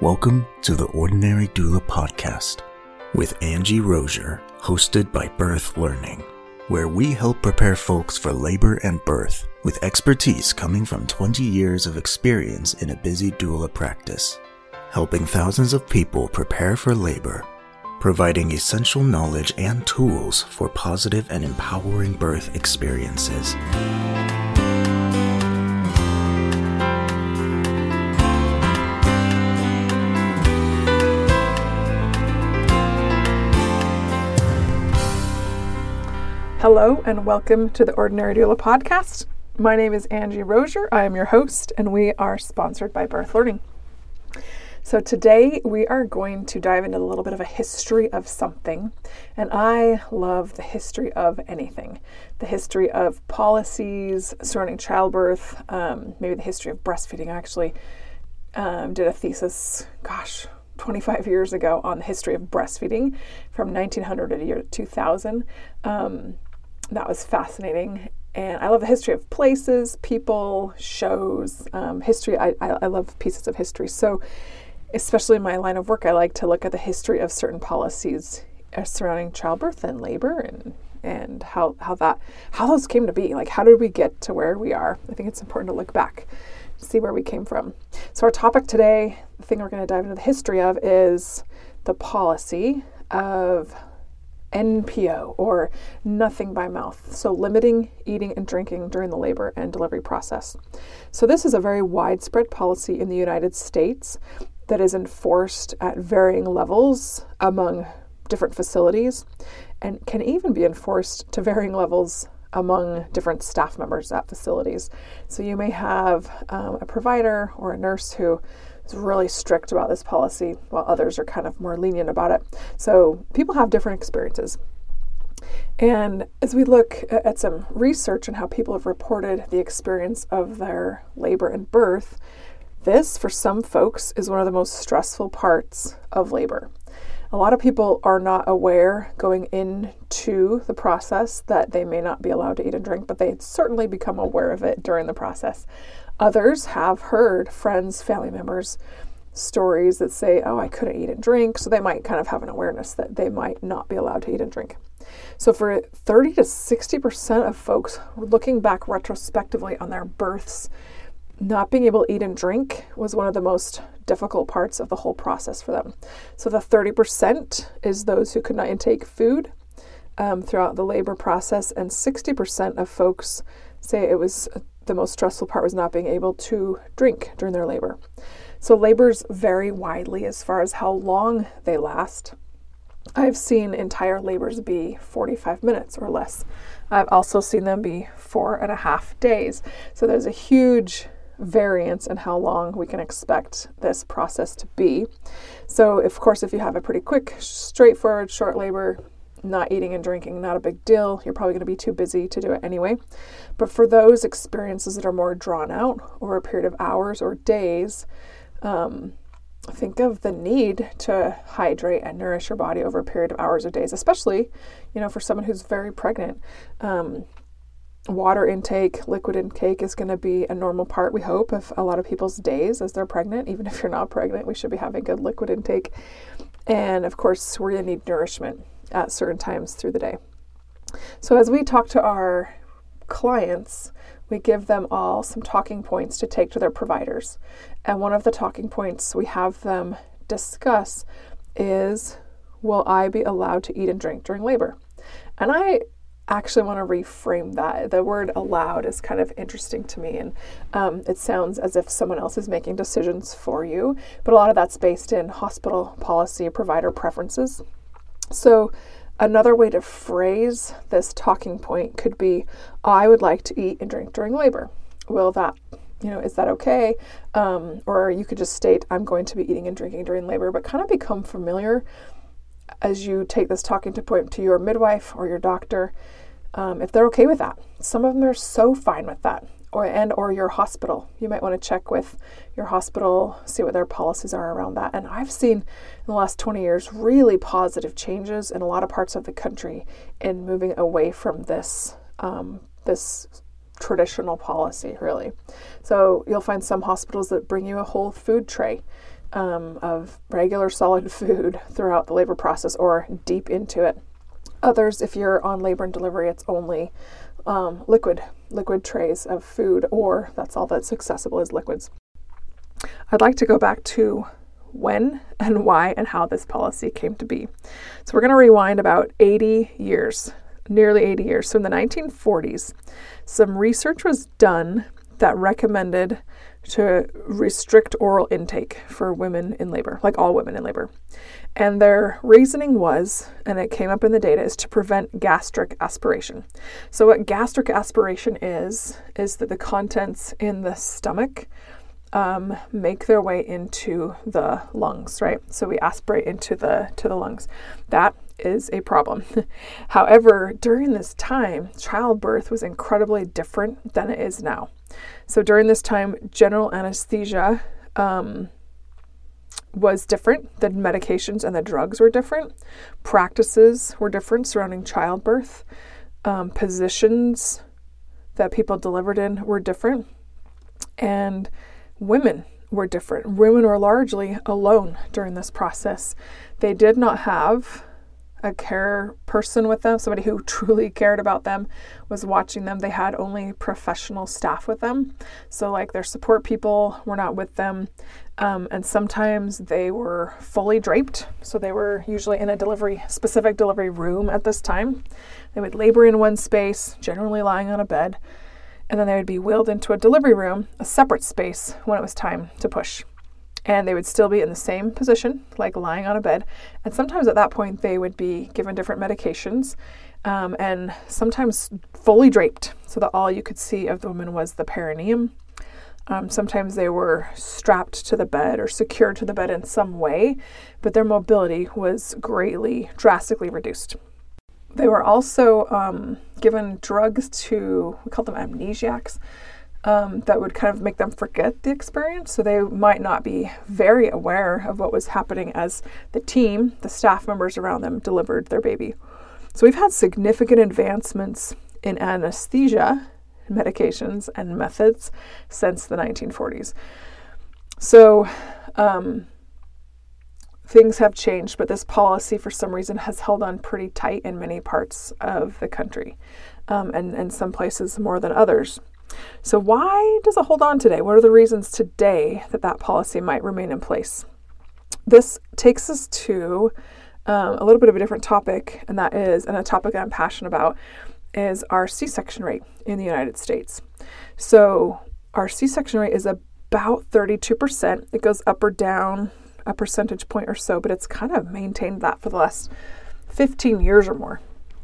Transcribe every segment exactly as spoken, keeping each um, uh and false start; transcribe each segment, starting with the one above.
Welcome to the Ordinary Doula Podcast with Angie Rozier, hosted by Birth Learning, where we help prepare folks for labor and birth with expertise coming from twenty years of experience in a busy doula practice, helping thousands of people prepare for labor, providing essential knowledge and tools for positive and empowering birth experiences. Hello and welcome to the Ordinary Doula Podcast. My name is Angie Rozier. I am your host and we are sponsored by Birth Learning. So today we are going to dive into a little bit of a history of something. And I love the history of anything. The history of policies surrounding childbirth, um, maybe the history of breastfeeding. I actually um, did a thesis, gosh, twenty-five years ago on the history of breastfeeding from nineteen hundred to the year two thousand. Um, That was fascinating. And I love the history of places, people, shows, um, history. I, I, I love pieces of history. So especially in my line of work, I like to look at the history of certain policies surrounding childbirth and labor and and how, how that how those came to be. Like, how did we get to where we are? I think it's important to look back, see where we came from. So our topic today, the thing we're going to dive into the history of, is the policy of N P O, or nothing by mouth. So limiting eating and drinking during the labor and delivery process. So this is a very widespread policy in the United States that is enforced at varying levels among different facilities and can even be enforced to varying levels among different staff members at facilities. So you may have um, a provider or a nurse who is really strict about this policy, while others are kind of more lenient about it. So people have different experiences. And as we look at some research and how people have reported the experience of their labor and birth, this, for some folks, is one of the most stressful parts of labor. A lot of people are not aware going into the process that they may not be allowed to eat and drink, but they certainly become aware of it during the process. Others have heard friends, family members, stories that say, oh, I couldn't eat and drink. So they might kind of have an awareness that they might not be allowed to eat and drink. So for thirty to sixty percent of folks looking back retrospectively on their births, not being able to eat and drink was one of the most difficult parts of the whole process for them. So the thirty percent is those who could not intake food um, throughout the labor process, and sixty percent of folks say it was the most stressful part was not being able to drink during their labor. So labors vary widely as far as how long they last. I've seen entire labors be forty-five minutes or less. I've also seen them be four and a half days. So there's a huge variance in how long we can expect this process to be. So of course, if you have a pretty quick, straightforward, short labor, not eating and drinking, not a big deal. You're probably going to be too busy to do it anyway. But for those experiences that are more drawn out over a period of hours or days, um, think of the need to hydrate and nourish your body over a period of hours or days, especially, you know, for someone who's very pregnant. Um, water intake, liquid intake is going to be a normal part, we hope, of a lot of people's days as they're pregnant. Even if you're not pregnant, we should be having good liquid intake. And of course, we're going to need nourishment at certain times through the day. So as we talk to our clients, we give them all some talking points to take to their providers. And one of the talking points we have them discuss is, will I be allowed to eat and drink during labor? And I actually want to reframe that. The word allowed is kind of interesting to me, and um, it sounds as if someone else is making decisions for you, but a lot of that's based in hospital policy, provider preferences. So another way to phrase this talking point could be, I would like to eat and drink during labor. Will that, you know, is that okay? Um, or you could just state, I'm going to be eating and drinking during labor, but kind of become familiar as you take this talking to point to your midwife or your doctor, um, if they're okay with that. Some of them are so fine with that. Or and or your hospital. You might want to check with your hospital, see what their policies are around that. And I've seen in the last twenty years really positive changes in a lot of parts of the country in moving away from this um, this traditional policy, really. So you'll find some hospitals that bring you a whole food tray um, of regular solid food throughout the labor process or deep into it. Others, if you're on labor and delivery, it's only um, liquid, liquid trays of food, or that's all that's accessible is liquids. I'd like to go back to when and why and how this policy came to be. So we're going to rewind about eighty years, nearly eighty years. So in the nineteen forties, some research was done that recommended to restrict oral intake for women in labor, like all women in labor. And their reasoning was, and it came up in the data, is to prevent gastric aspiration. So what gastric aspiration is, is that the contents in the stomach um, make their way into the lungs, right? So we aspirate into the to the lungs. That is a problem. However, during this time, childbirth was incredibly different than it is now. So during this time, general anesthesia um, was different. The medications and the drugs were different. Practices were different surrounding childbirth. Um, positions that people delivered in were different. And women were different. Women were largely alone during this process. They did not have a care person with them, somebody who truly cared about them, was watching them. They had only professional staff with them. So like their support people were not with them. Um, and sometimes they were fully draped. So they were usually in a delivery, specific delivery room at this time. They would labor in one space, generally lying on a bed. And then they would be wheeled into a delivery room, a separate space, when it was time to push. And they would still be in the same position, like lying on a bed. And sometimes at that point, they would be given different medications um, and sometimes fully draped so that all you could see of the woman was the perineum. Um, sometimes they were strapped to the bed or secured to the bed in some way, but their mobility was greatly, drastically reduced. They were also um, given drugs to, we call them amnesiacs, Um, that would kind of make them forget the experience. So they might not be very aware of what was happening as the team, the staff members around them, delivered their baby. So we've had significant advancements in anesthesia, medications, and methods since the nineteen forties. So um, things have changed, but this policy for some reason has held on pretty tight in many parts of the country, um, and in some places more than others. So why does it hold on today? What are the reasons today that that policy might remain in place? This takes us to um, a little bit of a different topic, and that is, and a topic I'm passionate about, is our C-section rate in the United States. So our C-section rate is about thirty-two percent. It goes up or down a percentage point or so, but it's kind of maintained that for the last fifteen years or more.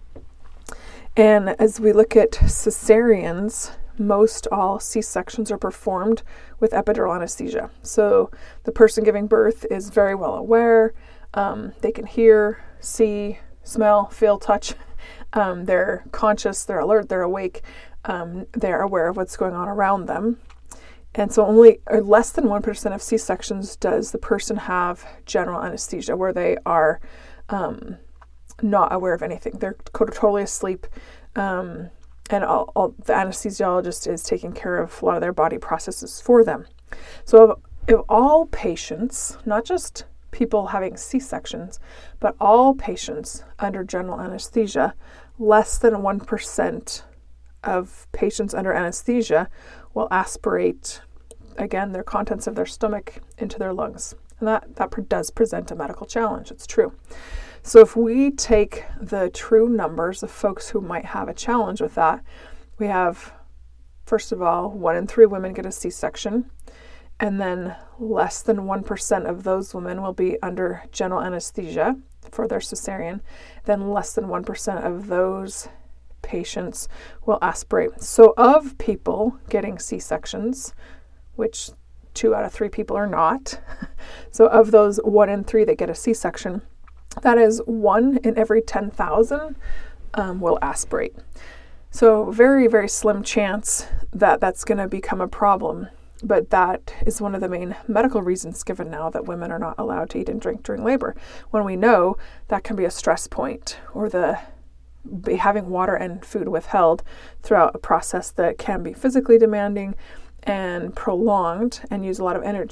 And as we look at cesareans, most all C-sections are performed with epidural anesthesia. So the person giving birth is very well aware. Um, they can hear, see, smell, feel, touch. Um, they're conscious, they're alert, they're awake. Um, they're aware of what's going on around them. And so only or less than one percent of C-sections does the person have general anesthesia, where they are um, not aware of anything. They're totally asleep. Um, And all, all, the anesthesiologist is taking care of a lot of their body processes for them. So if, if all patients, not just people having C-sections, but all patients under general anesthesia, less than one percent of patients under anesthesia will aspirate, again, their contents of their stomach into their lungs. And that, that does present a medical challenge. It's true. So if we take the true numbers of folks who might have a challenge with that, we have, first of all, one in three women get a C-section, and then less than one percent of those women will be under general anesthesia for their cesarean. Then less than one percent of those patients will aspirate. So of people getting C-sections, which two out of three people are not, so of those one in three that get a C-section, that is one in every ten thousand um, will aspirate. So very, very slim chance that that's going to become a problem. But that is one of the main medical reasons given now that women are not allowed to eat and drink during labor, when we know that can be a stress point, or the be having water and food withheld throughout a process that can be physically demanding and prolonged and use a lot of energy.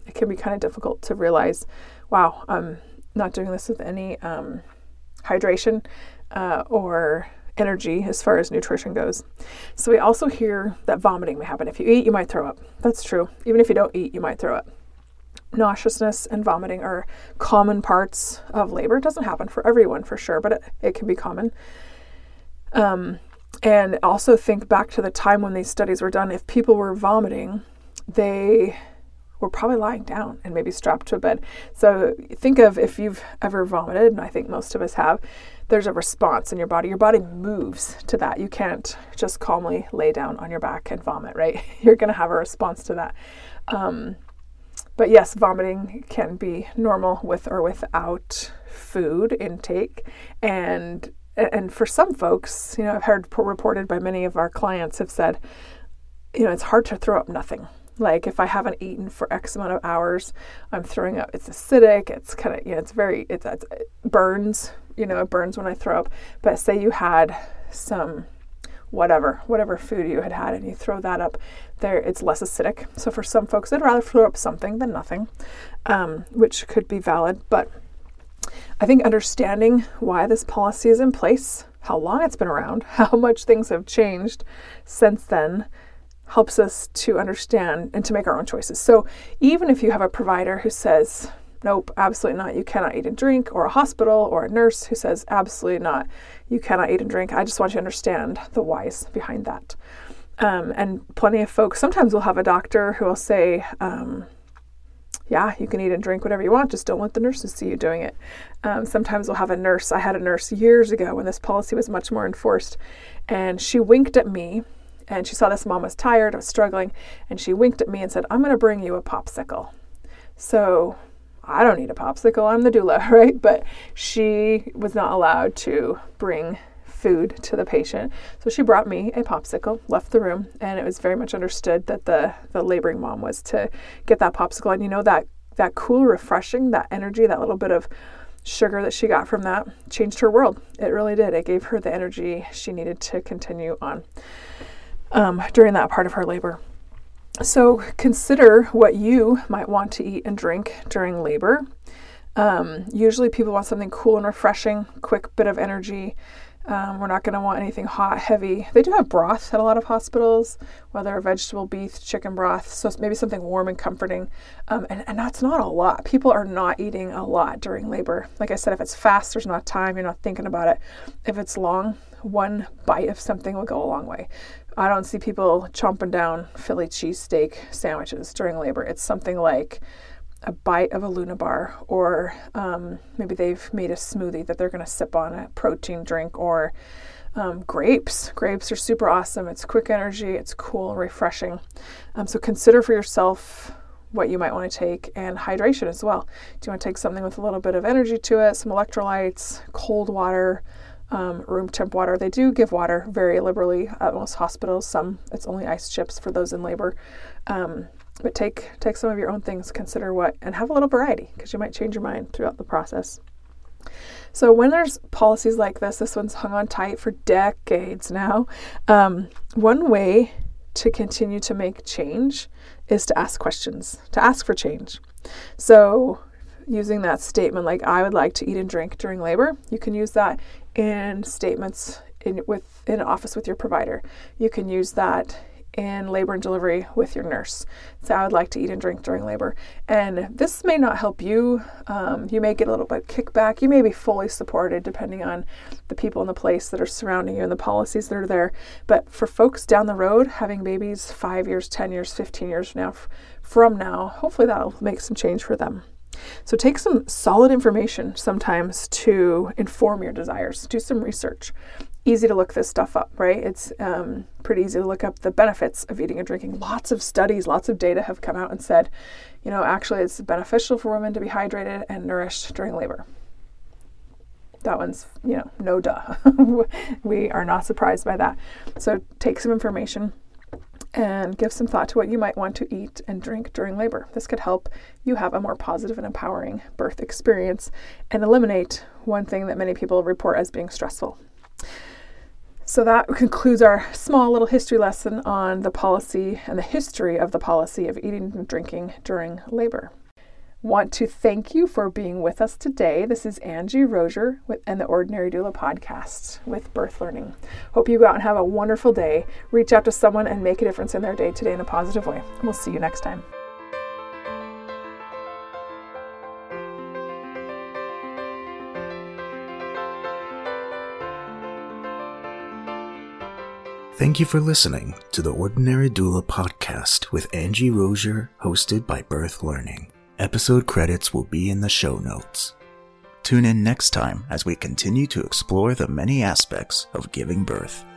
it can be kind of difficult to realize, wow, I'm not doing this with any um, hydration uh, or energy as far as nutrition goes. So we also hear that vomiting may happen. If you eat, you might throw up. That's true. Even if you don't eat, you might throw up. Nauseousness and vomiting are common parts of labor. It doesn't happen for everyone for sure, but it, it can be common. Um, and also think back to the time when these studies were done. If people were vomiting, they were probably lying down and maybe strapped to a bed. So think of if you've ever vomited, and I think most of us have, there's a response in your body. Your body moves to that. You can't just calmly lay down on your back and vomit, right? You're going to have a response to that. Um, but yes, vomiting can be normal with or without food intake. And and for some folks, you know, I've heard reported by many of our clients have said, you know, it's hard to throw up nothing. Like if I haven't eaten for X amount of hours, I'm throwing up. It's acidic. It's kind of, you know, it's very, it, it burns, you know, it burns when I throw up. But say you had some whatever, whatever food you had had and you throw that up there, it's less acidic. So for some folks, they'd rather throw up something than nothing, um, which could be valid. But I think understanding why this policy is in place, how long it's been around, how much things have changed since then, helps us to understand and to make our own choices. So even if you have a provider who says, nope, absolutely not, you cannot eat and drink, or a hospital or a nurse who says, absolutely not, you cannot eat and drink, I just want you to understand the whys behind that. Um, and plenty of folks, sometimes we'll have a doctor who will say, um, yeah, you can eat and drink whatever you want, just don't let the nurses see you doing it. Um, sometimes we'll have a nurse. I had a nurse years ago when this policy was much more enforced, and she winked at me, and she saw this mom was tired, was struggling, and she winked at me and said, I'm going to bring you a popsicle. So I don't need a popsicle, I'm the doula, right? But she was not allowed to bring food to the patient. So she brought me a popsicle, left the room, and it was very much understood that the, the laboring mom was to get that popsicle. And you know, that, that cool, refreshing, that energy, that little bit of sugar that she got from that changed her world. It really did. It gave her the energy she needed to continue on um, during that part of her labor. So consider what you might want to eat and drink during labor. Um, usually people want something cool and refreshing, quick bit of energy. Um, we're not going to want anything hot, heavy. They do have broth at a lot of hospitals, whether vegetable, beef, chicken broth. So maybe something warm and comforting. Um, and, and that's not a lot. People are not eating a lot during labor. Like I said, if it's fast, there's not time. You're not thinking about it. If it's long, one bite of something will go a long way. I don't see people chomping down Philly cheesesteak sandwiches during labor. It's something like a bite of a Luna bar, or um, maybe they've made a smoothie that they're going to sip on, a protein drink, or um, grapes. Grapes are super awesome. It's quick energy. It's cool, refreshing. Um, so consider for yourself what you might want to take, and hydration as well. Do you want to take something with a little bit of energy to it, some electrolytes, cold water, um, room temp water? They do give water very liberally at most hospitals. Some, it's only ice chips for those in labor. Um, But take take some of your own things, consider what, and have a little variety, because you might change your mind throughout the process. So when there's policies like this, this one's hung on tight for decades now. Um, one way to continue to make change is to ask questions, to ask for change. So using that statement, like, I would like to eat and drink during labor, you can use that in statements in with in office with your provider. You can use that in labor and delivery with your nurse. So I would like to eat and drink during labor. And this may not help you. Um, you may get a little bit kickback. You may be fully supported depending on the people in the place that are surrounding you and the policies that are there. But for folks down the road, having babies five years, ten years, fifteen years from now, from now, hopefully that'll make some change for them. So take some solid information sometimes to inform your desires. Do some research. Easy to look this stuff up, right? It's um, pretty easy to look up the benefits of eating and drinking. Lots of studies, lots of data have come out and said, you know, actually it's beneficial for women to be hydrated and nourished during labor. That one's, you know, no duh. We are not surprised by that. So take some information and give some thought to what you might want to eat and drink during labor. This could help you have a more positive and empowering birth experience and eliminate one thing that many people report as being stressful. So that concludes our small little history lesson on the policy and the history of the policy of eating and drinking during labor. Want to thank you for being with us today. This is Angie Rozier with, and the Ordinary Doula podcast with Birth Learning. Hope you go out and have a wonderful day. Reach out to someone and make a difference in their day today in a positive way. We'll see you next time. Thank you for listening to the Ordinary Doula podcast with Angie Rozier, hosted by Birth Learning. Episode credits will be in the show notes. Tune in next time as we continue to explore the many aspects of giving birth.